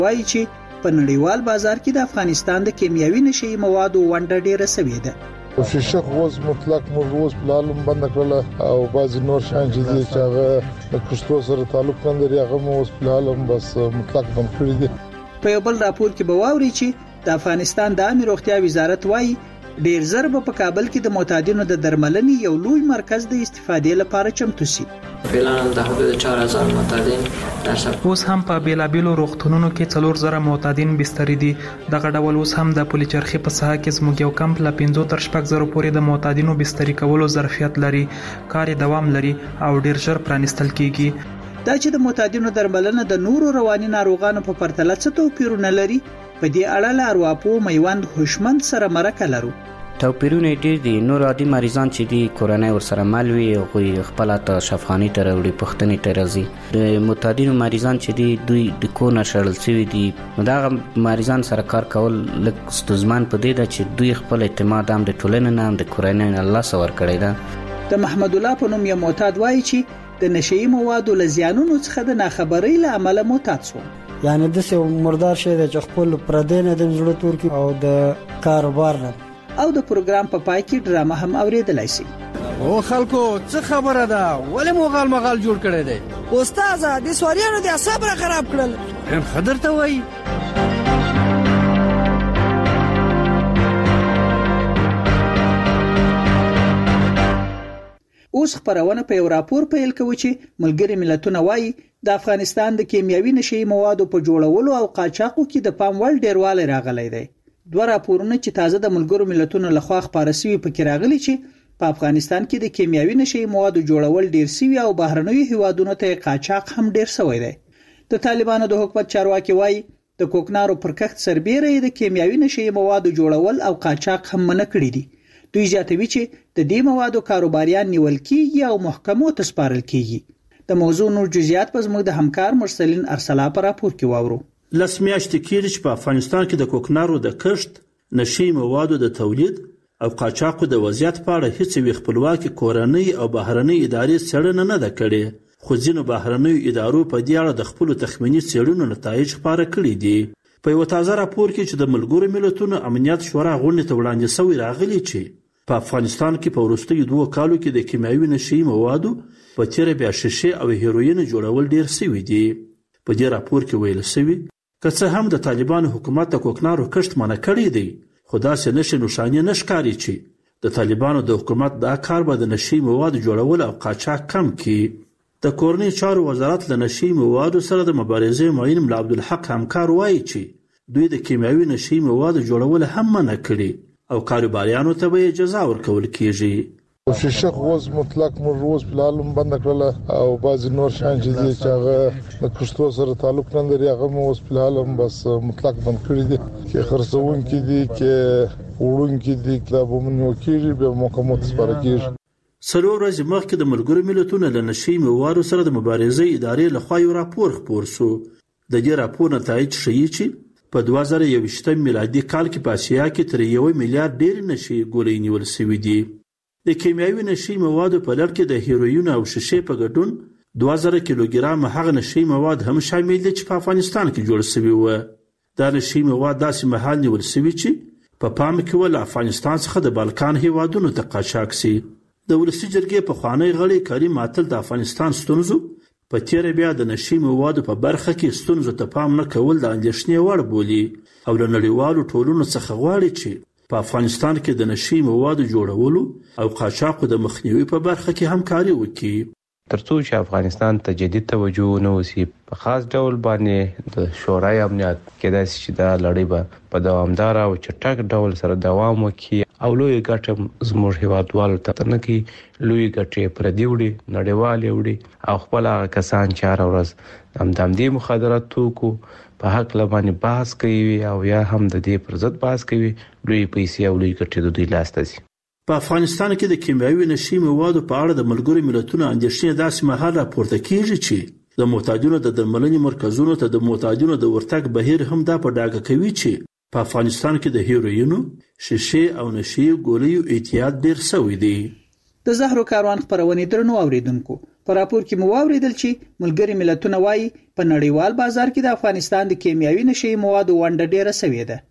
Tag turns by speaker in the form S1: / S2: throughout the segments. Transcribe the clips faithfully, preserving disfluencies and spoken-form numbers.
S1: وایي چې په نړیوال بازار کې د افغانستان د کیمیاوي نشي موادو ونډه ډیره شوې ده.
S2: شیشه غوز مطلق مروز پلالم بند کړل او بعض نور شان چې دي چې هغه د کشتو سره تعلق لري هغه مو پلالم بس مطلق بند کړی دي.
S1: په یو بل راپور کې به واوري چې د افغانستان د عامه روغتیا وزارت وايي ډیر زر په کابل کې د معتادینو د درملنې یو لوی مرکز د استفادې لپاره چمتو شي.
S3: فعلا د حدود چهار هزار معتادین
S4: اوس هم په بیلابیلو روغتونونو کې څلور زره معتادین بستر دي. دغه ډول اوس هم د پولیچرخي په ساحه کې زموږ یو کمپ له پنځه تر شپږ زره پورې د معتادینو بستر کولو ظرفیت لري. کار دوام لري او ډیر ژر پرانستل کیږي.
S1: دا چې د معتادینو درملنه د نورو رواني ناروغانو په پرتله څه توپیرونه لري، په دې اړه له ارواپو میوند هوشمند سره مرکه لرو.
S5: توپیرونه ډیر دي. نور عادي مریضان چې دي کورنۍ ورسره مل وي او خپل ته شفاخاني ته وړي پښتنې ته راځي. د معتادینو مریضان چې دي دوی د کونه شړل شوی دي. دا مریضان سره کار کول لک ستونزمن په دې ده چې دوی خپل اعتماد هم د ټولنې نه هم د کورنۍ نه الله سره ورکړی ده.
S1: د محمد الله په نوم یو معتاد وایي چې د نشي موادو له زیانونو څخه د ناخبرۍ له امله معتاد شو.
S6: یعنی د څه مردار شي د خپل پردې نه د زړه تور کې او د کاروبار نه
S1: او د پروګرام په پای کې ډرامه هم اوریدلای شي.
S7: او خلکو څه خبره ده ولې مغال مغال جوړ کړی دی؟
S8: استاد د سواریانو د اعصاب را خراب کړل.
S7: هم خدر ته وای
S1: اوس خبرونه په یو راپور پیل کوي چې ملګری ملتونه وایي د افغانستان د کیمیاوي نشي موادو په جوړولو او قاچاقو کې د پام وړ ډیروالی راغلی دی. دوه راپورونه چې تازه د ملګرو ملتونو لخوا خبره شوي پکې راغلي چې په افغانستان کې د کیمیاوي نشي موادو جوړول ډیر شوي او بهرنیو هیوادونو ته قاچاق هم ډیر شوی دی. د طالبانو د حکومت چارواکي وایي د کوکنارو پر کښت سربېره د کیمیاوي نشي موادو جوړول او قاچاق هم منع کړی دي. دوی زیاتوي چې د دې موادو کاروباریان نیول کیږي او محکمو ته سپارل کیږي. د موضوع نور جزئیات په زموږ د همکار مرسلین ارسلا پر راپور کې واورو.
S9: لس میاشتې کېږي چې په افغانستان کې د کوکنارو د کښت، نشي موادو د تولید او قاچاقو د وضعیت په اړه هیڅ وی خپلواکي کورنۍ او بهرنۍ ادارې څېړنه نه ده کړې. خو ځینو بهرنیو ادارو په دې اړه د خپلو تخمیني څېړنو نتایج خپاره کړي دي. په یو تازه راپور کې چې د ملګرو ملتونو امنیت شورا غونډې ته وړاندې شوی راغلی چې په افغانستان کې په وروستیو دوه کالو کې د کیمیاوي نشي موادو په تیره بیا شیشې او هیروین جوړول ډیر شوي دي. په دې راپور کې ویل شوي که څه هم د طالبانو حکومت د کوکنارو کښت منع کړی دی، خو داسې نښې نښانې نه ښکاري چې د طالبانو د حکومت دا کار به د نشي موادو جوړول او قاچاق کم کړي. د کورنۍ چارو وزارت له نشي موادو سره د مبارزې معین ملا عبدالحق همکار وایي چې دوی د کیمیاوي نشي موادو جوړول هم منع کړي او کاروباریانو ته به جزا ورکول کیږي.
S2: شیشه غوز مطلق مروز پلالم بند کړل او بعض نور شان چې دي چې هغه د کشتو سره تعلق لري هغه مو پلالم بس مطلق بند کړی دي. کې خرڅون کې دي کې وړون کې دي دا به مونږ کیږي به محکمو ته سپارل کیږي.
S9: څلور ورځې مخکې د ملګرو ملتونو له نشي موادو سره د مبارزې ادارې لخوا یو راپور خپور شو. د دې راپور نتایج ښیي چې په دوه زره یوویشتم میلادي کال کې په اسیا کې تر یو میلیارډ ډېر نشي ګولۍ نیول شوي دي. د کیمیاوي نشي موادو په لړ کې د هیروین او شیشې په ګډون دوه زره کیلوګرام هغه نشي مواد هم شامل دي چې په افغانستان کې جوړ شوي وو. دا نشي مواد داسې مهال نیول شوي چې په پام کې ول افغانستان څخه د بالکان هیوادونو ته قاچاق شي. د ولسي جرګې پخوانی غړی کریم عاتل د افغانستان ستونزو په تیره بیا د نشي موادو په برخه کې ستونزو ته پام نه کول د اندېښنې وړ بولي او له نړیوالو ټولنو څخه غواړي چې په افغانستان کې د نشي موادو جوړولو او قاچاقو د مخنیوي په برخه کې همکاري وکړي.
S10: ترڅو چې افغانستان ته جدي توجه ونه وشي په خاص ډول باندې د شورای امنیت کېدای شي چې دا لړۍ به په دوامدار او چټک ډول سره دوام وکړي او لوی ګټه زموږ هیوادوالو ته نه کوي. لوی ګټې پردي وړي نړیوالې وړي او خپل هغه کسان چې هره ورځ همدم دې مخدرات توکو په حق لبانې بحث کوي او یا هم د دې پر ضد بحث کوي لوی پیسې او لوی ګټې د دوی لاسته ځي.
S9: په افغانستان کې د کیمیاوي نشي موادو په اړه د ملګرو ملتونو اندېښنې داسې مهال راپورته کیږي چې د معتادینو د درملنې مرکزونو ته د معتادینو د ورتګ بهیر هم دا په ډاګه کوي چې په افغانستان کې د هیروینو، شیشې او نشي ګولیو اعتیاد ډیر شوی دی.
S1: د زهرو کاروان خبرونه درنو اوریدونکو په راپور کې مو واوریدل چې ملګری ملتونه وایي په نړیوال بازار کې د افغانستان د کیمیاوي نشي موادو ونډه ډیره شوې ده.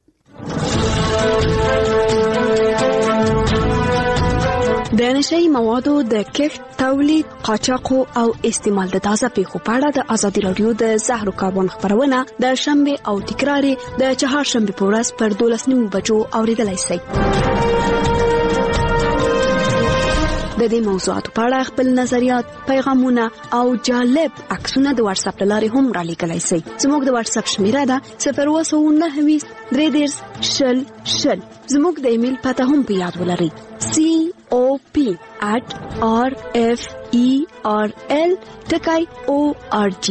S11: د نشي موادو د کښت، تولید، قاچاق او استعمال د تازه پیښو په اړه د ازادي رادیو د زهرو کاربن خبرونه د شنبه او تکرار د چهارشنبه په ورځ پر دولس نیمو بجو اوریدلای شئ. د دې موضوعاتو په اړه خپل نظریات، پیغامونه او جالب عکسونه د واتس اپ لارې هم را لیکلای شئ. زموږ د واتس اپ شمیره ده صفر اووه سوه نهه ویشت درې دېرش شل شل. زموږ د ایمیل پته هم په یاد ولرئ: سی او پی at r f e r l dot org.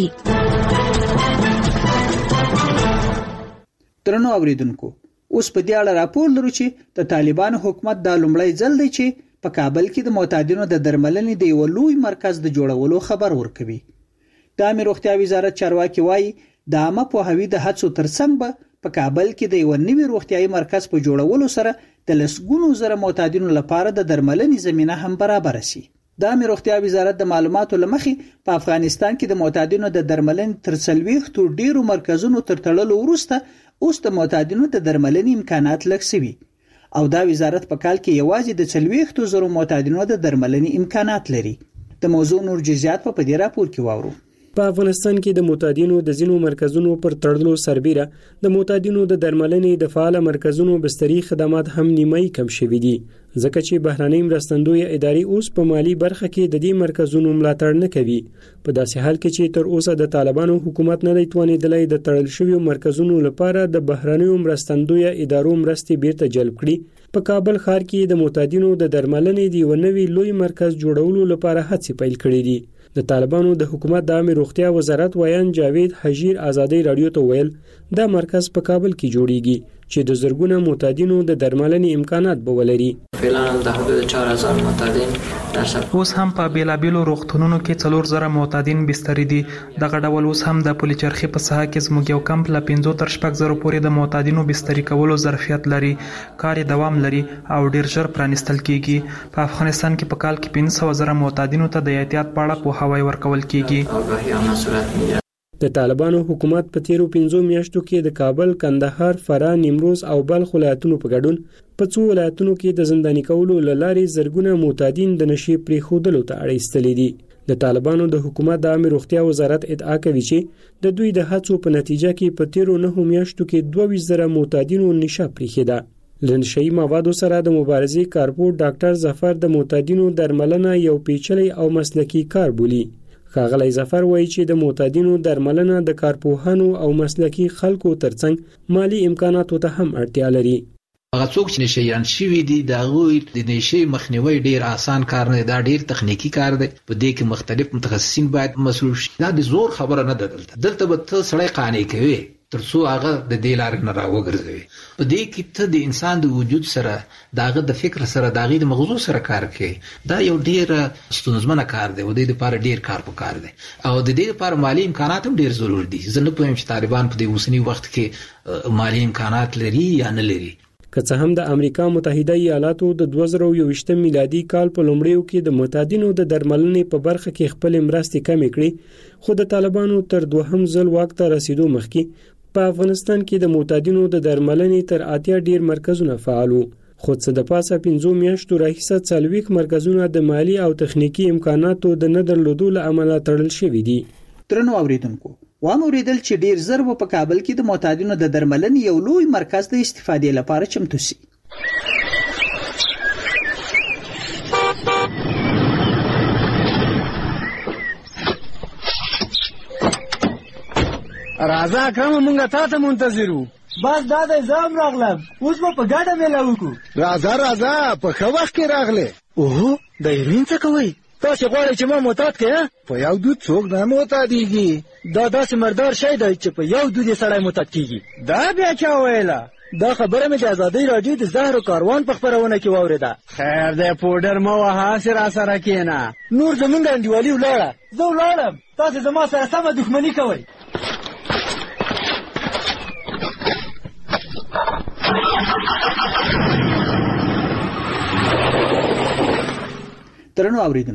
S1: درنو اوریدونکو، اوس په دې اړه راپور لرو چې د طالبانو حکومت د لومړی ځل دی چې په کابل کې د معتادینو د درملنې د یو لوی مرکز د جوړولو خبر ورکوي. د عامه روغتیا وزارت چارواکي وایي د عامه پوهاوي د هڅو ترڅنګ به په کابل کې د یو نوي روغتیايي مرکز په جوړولو سره د لسګونو زره معتادینو لپاره د درملنې زمينه هم برابر شي. د عامه روغتیا وزارت د معلوماتو لمخې په افغانستان کې د معتادینو د درملنې تر څلوېښتو ډیرو مرکزونو تر تړلو وروسته اوس د معتادینو د درملنې امکانات لږ شوي او دا وزارت په کال کې یوازې د څلوېښتو زره معتادینو د درملنې امکانات لري. د موضوع نور جزئیات په دې راپور کې واورو.
S12: په افغانستان کې د معتادینو د ځینو مرکزونو پر تړلو سربیره د معتادینو د درملنې د فعال مرکزونو بستري خدمات هم نیمایي کم شوي دي، ځکه چې بهرنۍ مرستندوی ادارې اوس په مالی برخه کې د دې مرکزونو ملاتړ نه کوي. په داسې حال کې چې تر اوسه د طالبانو حکومت نه دی توانېدلی د تړل شویو مرکزونو لپاره د بهرنۍ مرستندوی ادارو مرستې بیرته جلب کړي، په کابل ښار کې د معتادینو د درملنې د یو نوي لوی مرکز جوړولو لپاره هڅې پیل کړې دي. د طالبانو د حکومت د عامه روغتیا وزارت وایان جاوید حجیر ازادي رادیو ته ویل دا مرکز په کابل کې جوړیږي چې د زرګونو معتادینو د درملنې امکانات به ولري.
S3: فعلا د حدود چهار هزار معتادین
S4: اوس هم په بیلابیلو روغتونونو کې څلور زره معتادین بستري دي. دغه ډول اوس هم د پولیچرخي په ساحه کې زموږ یو کمپ له پنځو تر شپږ زره پورې د معتادینو بستري کولو ظرفیت لري. کار دوام لري او ډیر ژر پرانستل کیږي. په افغانستان کې په کال کې پنځه سوه زره معتادینو ته د احتیاط په اړه پوهاوی ورکول کیږي. د طالبانو حکومت په تیرو پنځو میاشتو کې د کابل، کندهار، فراه، نیمروز او بلخ ولایتونو په ګډون په څو ولایتونو کې د زنداني کولو لارې زرګونه معتادین د نشي پریښودلو ته اړ ایستلي دي. د طالبانو د حکومت د عامه روغتیا وزارت ادعا کوي چې د دوی د هڅو په نتیجه کې په تیرو نهو میاشتو کې دوه ویشت زره معتادینو نشه پریښوده. له نشهیي موادو سره د مبارزې کارپور ډاکټر ظفر د معتادینو درملنه یو پیچلی او مسلکي کار بولي. ښاغلی ظفر وایي چې د معتادینو درملنه د کارپوهانو او مسلکي خلکو ترڅنګ مالی امکاناتو ته هم اړتیا لري.
S13: هغه څوک چې نشهیان شوي دي د هغوی د نشې مخنیوی ډیر آسان کار نه دی، دا ډیر تخنیکی کار دی. په دې کې مختلف متخصصین باید مسؤل شي. دا د زور خبره نه ده. دلته دلته به ته سړی قانع کوي تر څو هغه د دې لارې نه راوګرځوي. په دې کې ته د انسان د وجود سره داغه د فکر سره داغه د مغزو سره کار کوي. دا یو ډیر ستونزمن کار دی او د دې لپاره ډیر کار پکار دی او د دې لپاره مالی امکانات هم ډیر ضروري دي. زه نه پوهیم چې طالبان په دې اوسنی وخت کې مالی امکانات لري یا نه لري.
S12: که څه هم د امریکا متحده ایالاتو د دوه زره او یوویشتم میلادي کال په لومړیو کې د معتادینو د درملنې په برخه کې خپل مرستې کمې کړې، خو د طالبانو تر دوهم ځل واک ته رسیدو مخکې په افغانستان کې د معتادینو د درملنې تر اتیا ډیر مرکزونه فعال وو، خو څه د پاسه پنځو میاشتو راهیسه څلوېښت مرکزونه د مالی او تخنیکی امکاناتو د نه درلودو له امله تړل شوي دي.
S1: درنو اوریدونکو، وام اوریدل چې ډیر زر په کابل کې د معتادینو د درملنې یو لوی مرکز د استفادې لپاره چمتو شي.
S7: راځه اکرم، مونږه تا ته منتظر وو.
S8: بس دا د زام راغلم، اوس به په ګډه میله وکړو.
S7: راځه راځه، په ښه وخت کې راغلې. اوهو د ایرین څه کوئ؟ تاسې غواړئ چې ما معتاد کړې؟
S2: په یو دود څوک نه معتادېږي.
S7: دا داسې مردار شی دی چې په یو دود یې سړی معتاد کېږي.
S8: دا بیا چا ویله؟
S7: دا خبره مې د ازادۍ راډیو د زهرو کاروان په خپرونه کې واورېده.
S8: خیر دی، پوډر مه وهه، هسې را سره کښېنه.
S7: نور زمونږ انډیوالي ولاړه.
S8: زه ولاړم، تاسې زما سره سمه دښمني کوئ.
S1: درنو اوریدونکو،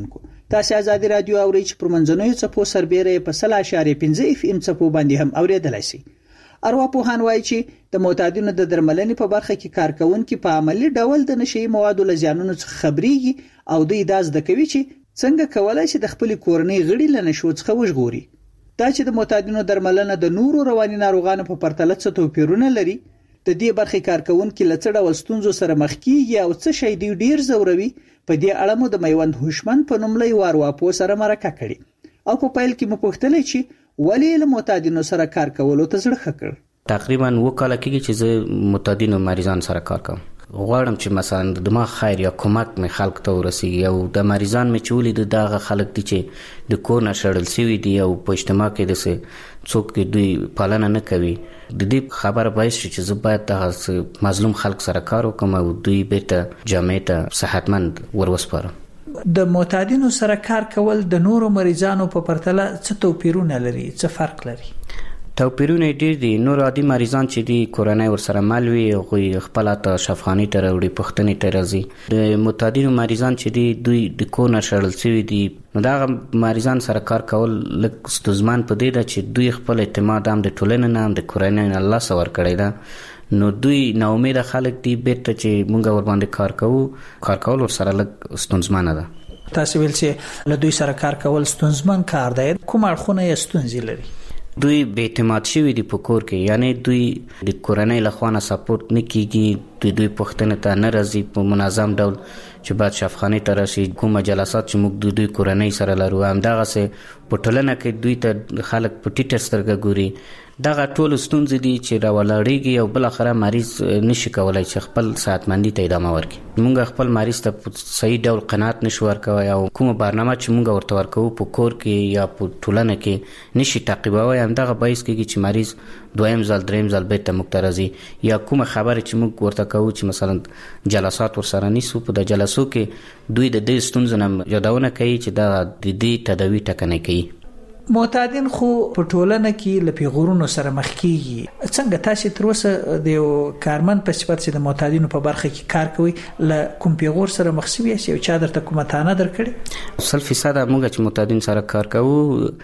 S1: تاسو آزادي رادیو اورئ چې پر منځنوي څپو سربېره په سل اشاریه پنځه اف ام څپو باندې هم اوریدلای شئ. ارواپوهان وایي چې د معتادینو د درملنې په برخه کې کارکونکي په عملی ډول د نشي موادو له زیانونو څخه خبريږي او دوی دا زده کوي چې څنګه کولای شي د خپل کورنۍ غړي له نشو څخه وژغوري. دا چې د معتادینو درملنه د نورو رواني ناروغانو په پرتله څه توپیرونه لري، د دې برخې کارکونکي له څه ډول ستونزو سره مخ کیږي او څه شی دی ډیر زوروي، په دې اړه مو د میوند هوشمن په نوم لوی ارواپوه سره مرکه کړې او په پیل کې مو پوښتنه چې ولې له معتادینو سره کار کولو ته زړه ښکړ.
S5: تقریبا وکاله کېږي چې زه معتادینو مریضان سره کار کوم. غواړم چې مثلا د دماغ خیر یا کومک مې خلک ته ورسیږي او د مریضان مې چولې د دغه خلک دي چې د کور نه شړل شوي دي او په اجتماع کې د څوک دوی پالنه نه کوي. د دې خبره باعث شي چې زه باید دغه مظلوم خلک سره کار وکړم او دوی بیرته جامعې ته صحتمند وروسپارم.
S1: د معتادینو سره کار کول د نورو مریضانو په پرتله څه توپیرونه لري، څه فرق لري؟
S5: توپیرونه ډیر دي. نور عادي مریضان چې دي کورنۍ ورسره مل وي او خپل ته شفاخاني ته وړي پښتنې ته راځي. د معتادینو مریضان چې دي دوی د کور نه شړل شوي دي، نو دا مریضان سره کار کول لکه ستونزمن په دې ده چې دوی خپل اعتماد هم د ټولنې نه هم د کورنۍ نه الله سره ورکړی ده، نو دوی نا امید خلک دي بیرته چې مونږ ور باندې کار کوو کار کول ورسره لکه ستونزمن ده.
S1: تاسو ویل چې له دوی سره کار کول ستونزمن کار دی، کوم اړخونه یې ستونزې لري؟
S5: دوی به اعتماد شوي دي په کور کې، یعنی دوی د کورنۍ له خوا نه سپورټ نه کیږي، دوی دوی پښتنه ته نه راځي په منظم ډول چې بعد شفاخاني ته راشي. کومه جلسات چې موږ د دوی کورنۍ سره لرو هم دغه سه په ټولنه کې دوی ته خلک په ټیټر سترګه ګوري. دغه ټول ستونزې دي چې راولاړېږي او بل اخره مریض نشي کولای چې خپل صحتمندي ته ادامه ورکړي. موږ خپل مریض ته په صحیح ډول قناعت نشو ورکوي او کومه برنامه چې موږ ورته ورکوو په کور کې یا په ټولنه کې نشي تعقیبوي. هم دغه باعث کېږي چې مریض دویم ځل دریم ځل بیرته موږ ته راځي، یا کومه خبره چې موږ ورته کوو چې مثلا جلسات ورسره نیسو، په د جلسو کې دوی د دې ستونزو نه یادونه کوي چې دا د دې تداوی ټکنۍ کوي.
S1: معتادین خو په ټولنه کې له پیغورونو سره مخ کیږي. څنګه تاسو تر اوسه د یو کارمن په صفت چې د معتادینو په برخه کې کار کوي له کوم پیغور سره مخ شوی یاست او چا درته کومه تانه درکړي؟
S5: سل فیصد موږ چې معتادین سره کار کوو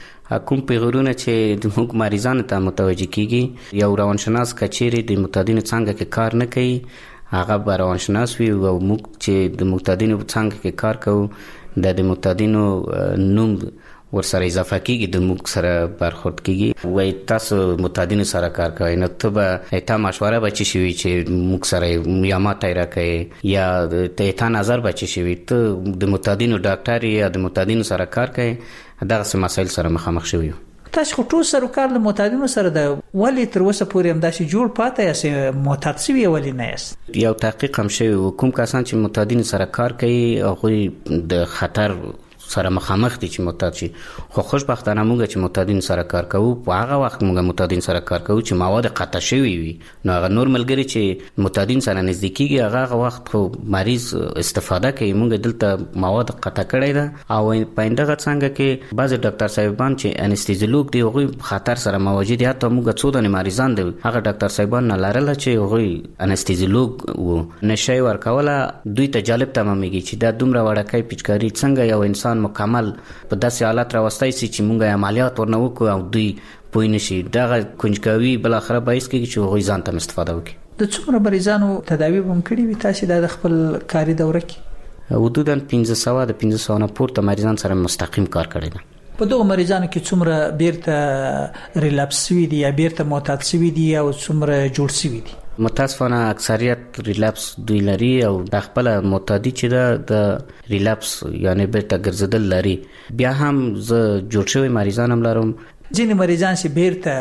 S5: کوم پیغورونه چې د موږ مریضانو ته متوجه کیږي، یو روانشناس کچېری د معتادینو څنګه کې کار نه کوي، هغه به روانشناس وي او موږ چې د معتادینو څنګه کې کار کوو د د معتادینو نوم ورسره اضافه کیږي، د موږ سره برخورد کیږي. وای تاسو معتادینو سره کار کوئ نو ته به ایته مشوره بچی شوی چې موږ سره یا ما تایرا کوي یا ته ایته نظر بچی شوی ته د معتادینو ډاکټر یا د معتادینو سره کار کوي، دغه څه مسایل سره مخامخ شوی.
S1: تاسو خو ټول سره کار له معتادینو سره د ولی تر اوسه پورې هم داسې جوړ پاتې یاست معتاد شوی ولی نه یاست؟
S5: یو تحقیق هم شوی کوم کسان چې معتادینو سره کار کوي هغه د خطر سره مخامخ دي چې معتاد شي، خو خوشبختانه موږ چې معتادین سره کار کوو په هغه وخت موږ معتادین سره کار کوو چې مواد قطع شوی وي، نو هغه نور ملګری چې معتادین سره نزدیکیږي هغه وخت خو مریض استفاده کوي. موږ دلته مواد قطع کړی ده او پاینده څنګه کې بعض ډاکټر صاحبان چې انستیزیولوژ دی هغه خطر سره مواجه دي، حتی موږ څو د مریضان دي هغه ډاکټر صاحبان نه لرل چې هغه انستیزیولوژ وو نشي ورکوله. دوی ته جالب تمامېږي چې دا دومره وړکای پیچکاری څنګه یو انسان مکمل په داسې حالت راوستای سي چې مونږه عملیات ورنه وکړو او دوی پوه نشي. دغه کنجکاوي بل اخره باعث کېږي چې هغوی ځان ته استفاده وکړي.
S1: د څومره مریضانو تداوی هم کړي وي تاسو د خپل کاري دوره کې؟
S5: حدوداً پنځه سوه د پنځه سوه نه پورته مریضان سره مستقیم کار کړی ده.
S1: په دغه مریضانو کې څومره بیرته ریلاپس شوي دي یا بیرته معتاد شوي دي او څومره جوړ شوي دي؟
S5: متاسفانه اکثریت ریلاپس دوی لري او د خپل معتادی چې ده د ریلاپس یعنی بیرته ګرځیدل لري. بیا هم زه جوړ شوی مریضان هم لرم.
S1: ځینې مریضان چې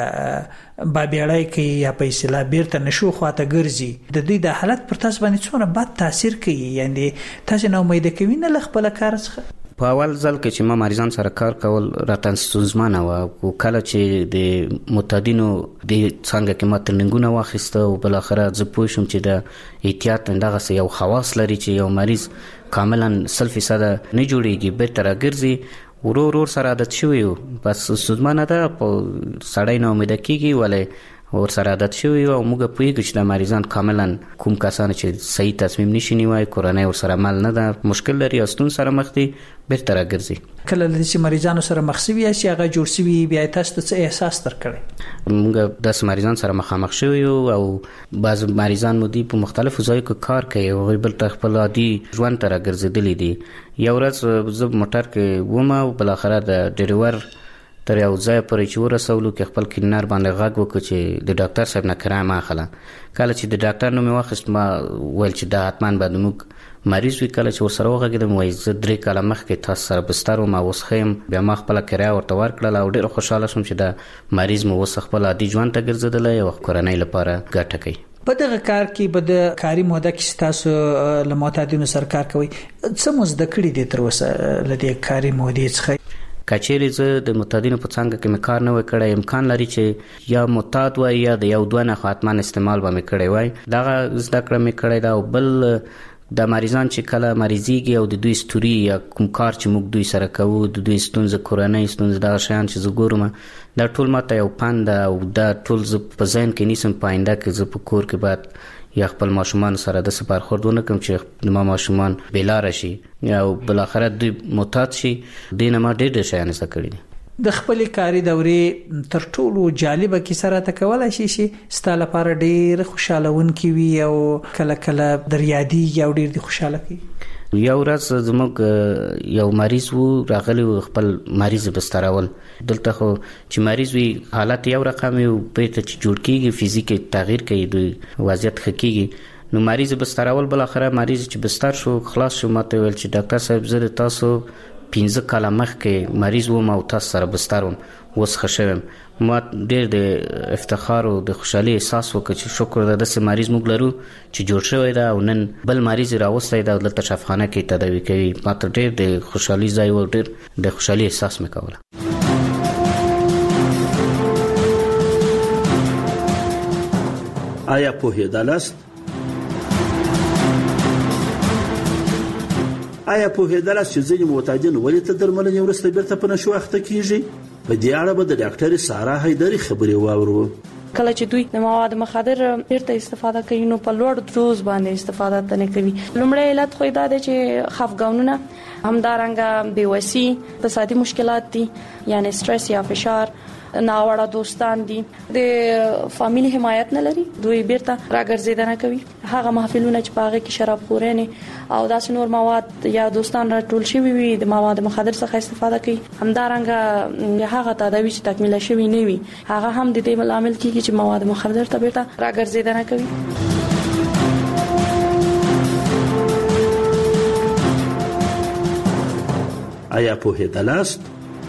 S1: بیرته بابیړی کوي یا په اصطلاح بیرته نشو خواته ګرځي، د دوی د حالت پر تاسو باندې څومره بد تاثیر کوي؟ یعنی تاسو نه امید کوئ نه له خپل کار څخه؟
S5: په اول ځل کې چې ما مریضان سره کار کول راته ستونزمن و او کله چې د معتادینو د څنګه کې ما ترننګونه واخیسته او بل اخره زه پوه شوم چې د احتیاط دغه یو خواص لري چې یو مریض کاملا سل فیصد نه جوړیږي بیرته راګرځي. ورو ورو سره عادت شوی و، بس ستونزمنه ده په سړی نه امید کېږي ولې ور سره عادت شوی او موږ پوهیږو چې د مریضان کاملا کوم کسان چې صحیح تصمیم نشي نیوای کورنۍ ور سره مل نه ده مشکل لري استون سره مخ دي بیرته راګرځي
S1: کله چې مریضانو سره مخ شوی یا چې هغه جوړ شوی بیا تاسو ته څه احساس درکړي
S5: موږ د مریضان سره مخامخ شوی او بعض مریضان مو دي په مختلفو ځایو کې کار کوي او بل خپل عادي ژوند ته راګرځېدلي دي یو ورځ زه موټر کې وم او بل اخره د ډریور تر یو ځای پورې چې ورسولو کې خپل کلینر باندې غږ وکړ چې د ډاکټر صاحب نه کرایه ما اخله کله چې د ډاکټر نوم واخیست ما ویل چې دا حتما به موږ مریض وي کله چې ورسره وغږېدم وایي زه درې کاله مخکې تاسو سره بستر وم اوس ښه یم بیا ما خپله کرایه ورته ورکړله او ډېر خوشحاله شوم چې د مریض مو اوس خپل عادي ژوند ته ګرځېدلی او کورنۍ لپاره ګټه کوي
S1: په دغه کار کې به د کاري موده کې تاسو له معتادینو سره کار کوئ څه مو زده کړي دي تر اوسه له دې کاري مودې څخه
S5: کچېرې زه د معتادینو په څنګه کې مې کار نه وای کړی امکان لري چې یا معتاد وای یا د یو دوه نه حتماً استعمال به مې کړی وای دغه زده کړه مې کړی دا او بل د مریضان چې کله مریضیږي او د دوی ستوري یا کوم کار چې موږ دوی سره کوو د دوی ستونزه کورنۍ ستونزه دغه شیان چې زه ګورم دا ټول ماته یو پند او دا ټول زه په ذهن کې نیسم په آینده کې زه په کور کې باید یا خپل ماشومان سره د سپار خورد ونه کوم چې ما ماشومان بیلاره شي یا بل اخر دوی معتاد شي دینه ما ډېر ډېر شیان زده کړي دي
S1: د خپل کاري دورې تر ټولو جالبه کیسه راته کولای شي چې ستاسو لپاره ډېر خوشالهونکې وي او کله کله در یادېږي او ډېر خوشاله کوي
S5: یو ورځ زموږ یو مریض وو راغلی خپل مریض بسترول دلته خو چې مریض وي حالت یو رقم یو بیرته چې جوړ کیږي فزیک تغییر کوي دوی وضعیت ښه کیږي نو مریض بسترول بل اخره مریض چې بستر شو خلاص شو ماته ویل چې ډاکټر صاحب زه تاسو پنځه کاله مخکې مریض وم او تاسو سره بستر وم اوس ښه شوم ما ډېر د افتخار او د خوشحالۍ احساس وکړ چې شکر ده داسې مریض موږ لرو چې جوړ شوی ده او نن بل مریض راوستی ده دلته شفاخانه کې تداوي کوي ما ته ډېر د خوشحالۍ ځای و ډېر د خوشحالۍ احساس مې کوله
S9: آیا پوهېدلاست آیا پوهېدلاست چې ځینې معتادین ولې تر درملنې وروسته بیرته په نشو اخته کیږي په دې اړه به د ډاکټر سارا حیدري خبرې واورو
S14: کله چې دوی د مواد مخدر بیرته استفاده کوي نو په لوړ دوز باندې استفاده تنه کوي لومړی علت خو دا دی چې خفګانونه همدارنګه بېوسي اقتصادي مشکلات دي یعنی سټرس یا فشار ناوړه دوستان دي د فامیلی حمایت نه لري دوی بیرته راګرځیدنه کوي هغه محفلونه چې پاغه کې شراب خورنه او داس نور مواد یا دوستان راټول شوی وي د مواد مخدر څخه استفاده کوي همدارنګه هغه تداوی چې تکمیل شوی نه وي هغه هم د دې عامل کیږي چې مواد مخدر ته بیرته راګرځیدنه کوي
S9: آیا پوهېدلاست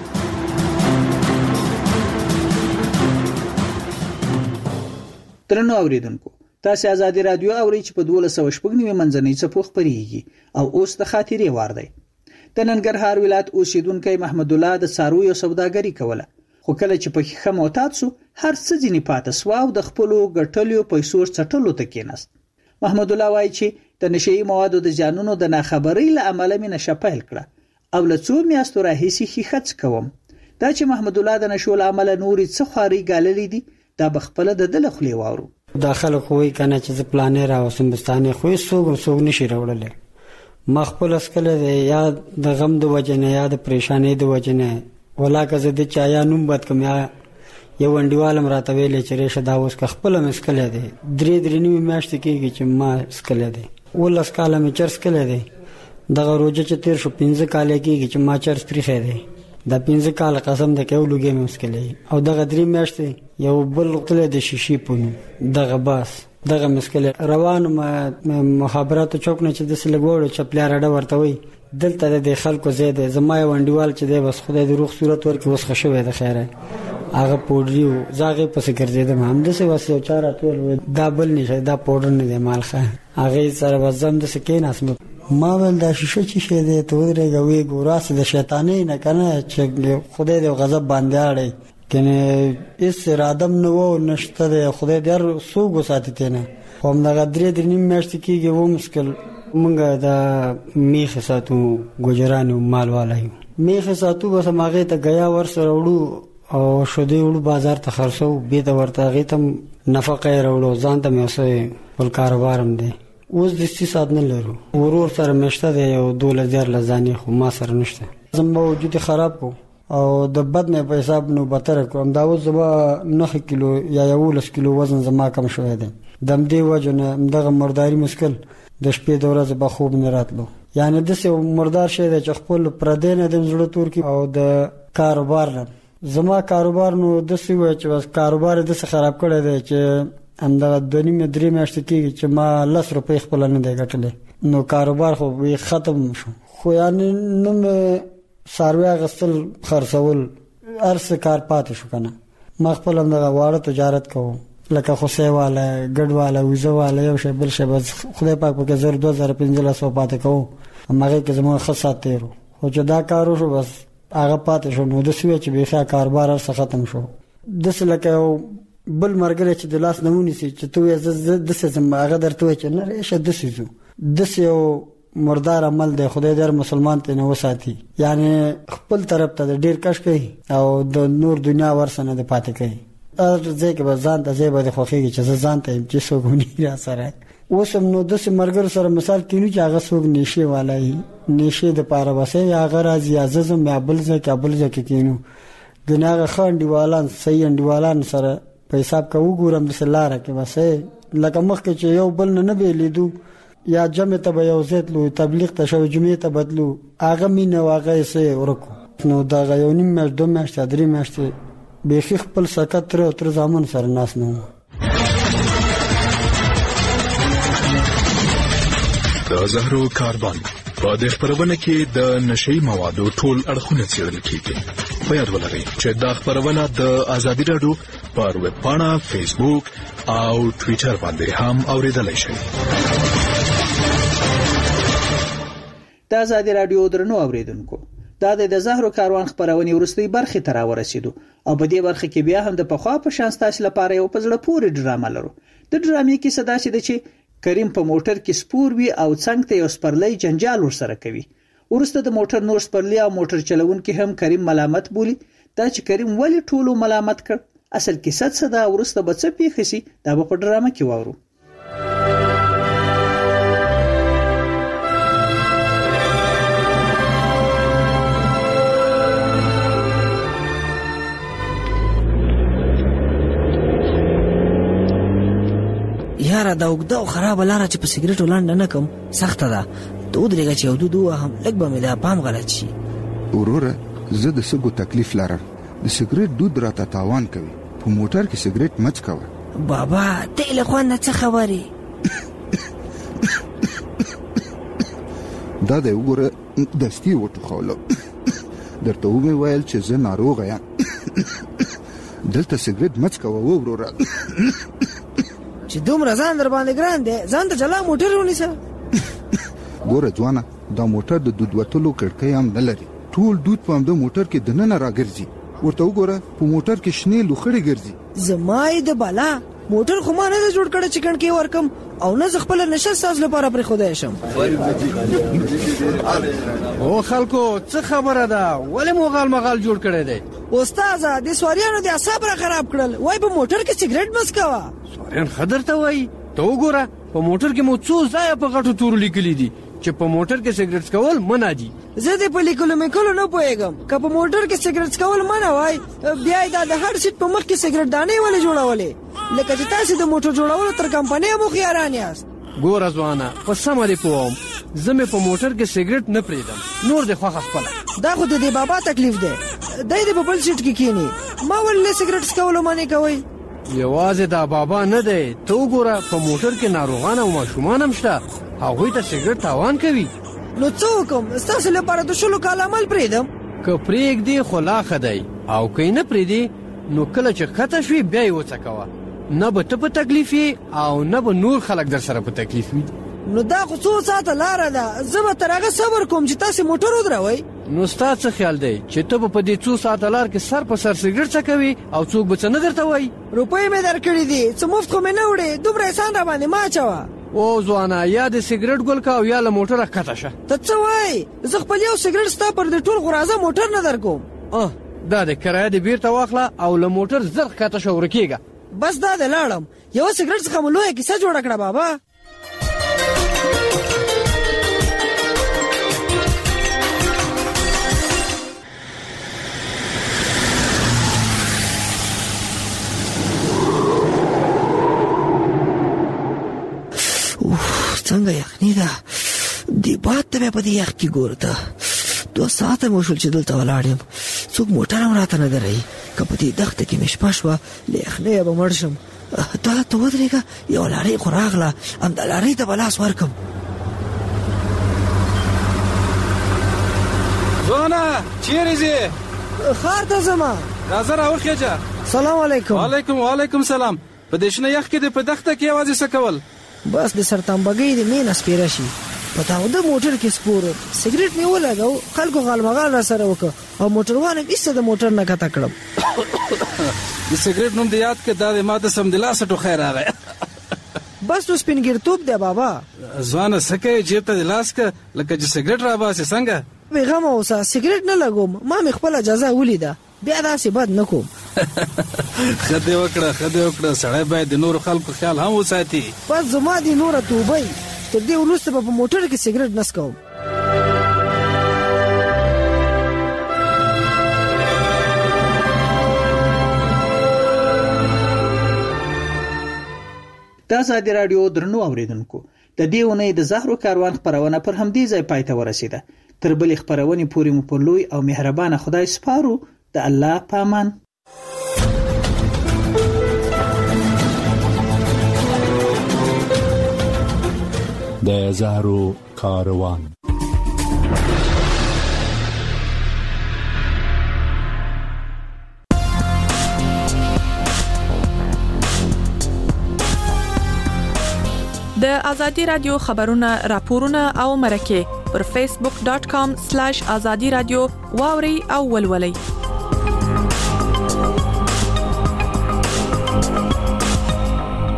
S1: درنو اوریدونکو تاسو ازادي رادیو اورئ چې په دوه سوه شپږ نیمه منځنۍ څپو خبرېږي او اوس د خاطرې وار دی د ننګرهار ولایت اوسیدونکو محمد الله د څارویو سوداګري کوله خو کله چې په خښه معتاد سو هر څه ځینې پاتې سو او د خپلو ګټلو پیسو څټلو ته کېناست محمد الله وایي چې د نشئی موادو د ځانونو د ناخبرۍ له امله مې نشه پیل کړه او له څو میاشتو راهیسې خښه کوم دا چې محمد الله د نشو له امله نوري څه خاري ګاللې دي دا بخپله د دل خلی وارو
S6: داخله کوی کنه چې پلانې را وسمبستانې خو سوګ سوګ نشي راوړل مخبل اسکله یا د غم د وجنه یا د پریشانې د وجنه ولا کزه د چایا نوم بد کم یا یو انډیوالم راته ویلې چې ریشه دا اوس خپل مسکله دي درې درې نیمه میاشت کېږي چې ما اسکله دي ولس کاله می چرس کله دي دغه روزه چې تیر شو پنځه کال کېږي چې ما چرس پریخه دي دا پنځه کال قسم د کېو لګې مسکله او دغه درې میاشت یو بل تل د شیشي پونه دغه باس دغه مسکله روان مخابرات چوک نه چې د سلګوړو چپلیا راډه ورته وي دلته د خلکو زیاده زما یو انډیوال چې دی بس خدای د روغ صورت ورکې وس خښوي د خیره هغه پودریو زاغه پس ګرځیدم هم د څه واسه چاره ټول دا بل نشه دا پودر نه دی مالخه هغه سره وزم د سکین اسمه ما ول دا شیشه چې شه دی ته ورګوي ګوراس د شیطانې نه کنه چې خدای د غضب باندې اړي کنه اس ارادم نو و نشته د خدای در سوګو ساتته نه هم دا غدرې د نیم میاشت کېږي و مشکل مونږه دا میخ ساتو ګجرانو مال والایو میخ ساتو بس ماغه ته غیا ور سره وړو او شودي وړو بازار ته خرڅو به د ورته غیتم نفقه راوړو ځان ته مې اوسه ول کاروبارم دی اوس د استثاد نه لرو ورور سره مشته دی او دوله زیار لزانی خو ما سره نشته زم وجود خراب کو او د بد نه په حساب نو بتر کوم دا اوس زما نه کیلو یا یو کیلو وزن زما کم شوی دی دم دی وجنه دغه مرداري مشکل د شپې د ورځې به خوب نه راتلو یعنی د څه مردار شه د خپل پردې نه د زړه تور کی او د کاروبار نه زما کاروبار نو د څه وای چې بس کاروبار د څه خراب کړی دی چې همدا د نیمه درې میاشتې کېږي چې ما لس روپۍ خپل نه دی ګټلې نو کاروبار خو وی ختم شو خو یعنی نو ساروی غسل خرڅول ارس کار پاتې شو کنه ما خپل هم د واړه تجارت کوم لکه خوسه والا ګډ والا وزه والا یو شی بل شی بس خدای پاک په زر دوه زره پنځه سوه پاتې کوم هغه کې زموږ خاصه تیرو خو چې دا کارو شو بس هغه پاتې شو نو د سوي چې به کاروبار ارس ختم شو د څه لکه بل مرګره چې د لاس نمونې سي چې تو یې د څه زما هغه درته چې نه ریشه د سيزو د څه مردار عمل دی خدای دې مسلمان ته نه وساتي یعنی خپل طرف ته ډیر کش کوي او د نور دنیا ورسنه د پاتې کوي ار ځکه به ځان ته ځای به خوخيږي چې ځان ته چې سوګونی را سره اوس نو د مرګر سره مثال کینو چې هغه سوګ نشي والای نشي د پاره وسه یا غراز یا ززم یا بل ځکه بل ځکه کینو دنیا خاندیوالان سیندیوالان سره په حساب کا وګورم د سلاره کې وسه لکه مخکې چې یو بل نه به لیدو یا جمع ته به یو زیت لو تبلیغ ته شو جمعې ته بدلو هغه مینه واغې سه ورکو نو دا غيونیم مې دوه میاشتې درې میاشتې به خپل خپل سکت تر تر ځامن سره ناس نه
S15: د زهرو کاربن په د خبرونه کې د نشي موادو ټول اړخونه څېړل کیږي په یاد ولرئ چې دا خبرونه د ازادي رادیو پر ویب پاڼه فیسبوک او ټوئیټر باندې هم اوریدلای شئ
S1: د ازادي رادیو درنو اوریدونکو دا د زهرو کاروان خبرونه ورستي برخه تر ورسېدو او په دې برخه کې بیا هم د پخوا په شان ستاسو لپاره یو پزړه پورې ډرامه لرو د ډرامې کې صدا شي چې کریم په موټر کې سپور وی او څنګه ته یو سپرلۍ جنجال ورسره کوي ورسته د موټر نور سپرلۍ او موټر چلونکي هم کریم ملامت بولی دا چې کریم ولی ټولو ملامت کړ اصل کې ست صدا ورسته به څه پیښ شي دا په ډرامه کې وورو
S16: یاره دا وګدا او خراب لاره چې په سیګریټ ولاند نه کوم سخته ده ته ودرېږه چې یو دوه هم لږ به مې دا پام غلط شي
S17: وروره زه د سګو تکلیف لرم د سیګریټ دود راته تاوان کوي په موټر کې سیګریټ مچ کوه
S16: بابا ته له خوانه څه خبرې
S17: دا د وګوره دستي وټخولو درته ومه ویل چې زه ناروغ یم دلته سیګریټ مچ کوه وروره
S16: چې دومره ځان در باندې ګران دی ځان ته جلا موټر ونیسه
S17: ګوره ځوانه دا موټر د دود وتلو کړکۍ هم نه لري ټول دود په همدې موټر کې دننه راګرځي ورته وګوره په موټر کې شنې لوخړې ګرځي
S16: زما یې د بالا موټر خو ما نه جوړ کړی چې کڼکې ورکم او نه خپل نشه ساز لپاره پر خدای شم
S18: او خلکو څه خبره ده ولې مغال مغال جوړ کړی دی
S16: استاد د سواریانو د اعصاب را خراب کړل وای په موټر کې سیګریټ مس کاوه
S18: سوارین خضر ته وای ته وګوره په موټر کې مو څو ځای په غټو تور لیکلي دي چې په موټر کې سیګریټ کول منع دي
S16: زه دې په لیکلو مې کولو نه پوهېږم که په موټر کې سیګریټ کول منع وای بیا دا د هر سیټ په مخ کې سیګریټ دانې ولې جوړولې لکه چې تاسو د موټر جوړولو تر کمپنۍ مو خیاران یاست
S18: ګوره ځوانه په سمه دې پوهم زه مې په موټر کې سیګریټ نه پرېږدم نور دې خوښه خپله
S16: دا خو د دې بابا تکلیف دی دی دې په بل سیټ کې کښېني ما ولې سیګریټ څکولو منې کوئ
S18: یوازې دا بابا نه دی ته وګوره په موټر کې ناروغان او ماشومان هم شته هغوی ته سیګریټ تاوان کوي
S16: نو څه وکړم ستاسو لپاره د شلو کال عمل پرېږدم
S18: که پرېږدې خو لا ښه دی او که یې نه پرېږدې نو کله چې ښکته شوې بیا یې وڅکوه نه به ته په تکلیف یې او نه به نور خلک در سره په تکلیف وي
S16: نو دا خو څو ساعته لاره ده زه به تر هغه صبر کوم چې تاسې موټر ودروئ
S18: نو ستا څه خیال دی چې ته به په دې څو ساعته لار کې سر په سر سیګریټ څکوي او څوک به څه نه درته وایي
S16: روپۍ مې درکړي دي څه مفت خو مې نه وړې دومره احسان را باندې مه اچوه
S18: او ځوانه یا د سیګریټ ګل کا او یا له موټره ښکته شه
S16: ته څه وایې زه خپل یو سیګریټ ستا پر د ټول غرازه موټر نه در کوم
S18: اه دا د کرایه د بیرته واخله او له موټر زر ښکته شو ورکېږه.
S16: بس دا د لاړم یو سګرټ څخه مو لویه کیسه جوړه کړه بابا. څنګه یخني ده دی باد ته په دې یخ کې ګوره ته دوه ساعته مو شول چې دلته ولاړ یم څوک موټر هم راته نه درئ که په دې دښته کې مې شپه شوه له یخنۍ به مړ شم. ته ته ودرېږه یوه لارۍ خو راغله همدا لارۍ ته به لاس ورکم.
S19: ځوانه چیرې ځې؟
S16: ښار ته ځمه.
S19: راځه راوخېجه.
S16: سلام علیکم.
S19: وعلیکم وعلیکم سلام. په دې شنه یخ کې دې په دښته کې یوازې څه کول؟
S16: بس د سرتمبګۍ د مینه سپیره شي په تاوده موټر کې سپور سګرټ مې ولګاو خلکو غالمغال را سره وکړه او موټروان هم ایسته د موټر نه کته کړم.
S19: د سګرټ نوم دې یاد کړه دا د ما د سمدلاسه ټوخی راغی.
S16: بس نو سپینګیرتوب دی بابا.
S19: ځوانه څه کوې جیب ته دې لاس کړه لکه چې سګرټ راباسې څنګه؟
S16: بېغمه اوسه سګرټ نه لګوم ما مې خپله اجازه ولیده بیا داسې بد نه کوم.
S19: ښه دې وکړه ښه دې وکړه سړی باید د نورو خلکو خیال هم وساتي.
S16: بس زما دې نوره توبه تر دې وروسته به په موټر کې سګرټ نه څکوم.
S1: د ازادي راډیو درنو اوریدونکو د دې اونۍ د زهرو کاروان خپرونه پر همدې ځای پای ته ورسیده. تر بلې خپرونې پورې مو په لوی او مهربانه خدای سپارو. د الله پامان.
S15: د زهرو کاروان.
S20: د ازادي رادیو خبرونه راپورونه او مرکه پر فیسبوک ډاٹ کام سلیش ازادي رادیو واوري او ولولئ.